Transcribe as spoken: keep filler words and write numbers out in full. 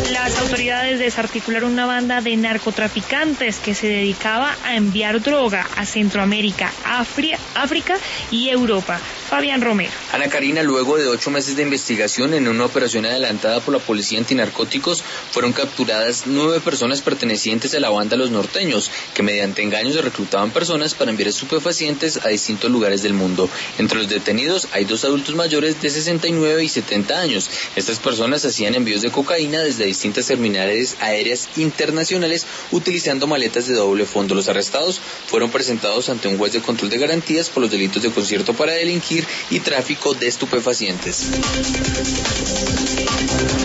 Las autoridades desarticularon una banda de narcotraficantes que se dedicaba a enviar droga a Centroamérica, Afri- África y Europa. Fabián Romero. Ana Karina, luego de ocho meses de investigación en una operación adelantada por la Policía Antinarcóticos, fueron capturadas nueve personas pertenecientes a la banda Los Norteños, que mediante engaños reclutaban personas para enviar estupefacientes a distintos lugares del mundo. Entre los detenidos hay dos adultos mayores de sesenta y nueve y setenta años. Estas personas hacían envíos de cocaína desde distintas terminales aéreas internacionales utilizando maletas de doble fondo. Los arrestados fueron presentados ante un juez de control de garantías por los delitos de concierto para delinquir y tráfico de estupefacientes.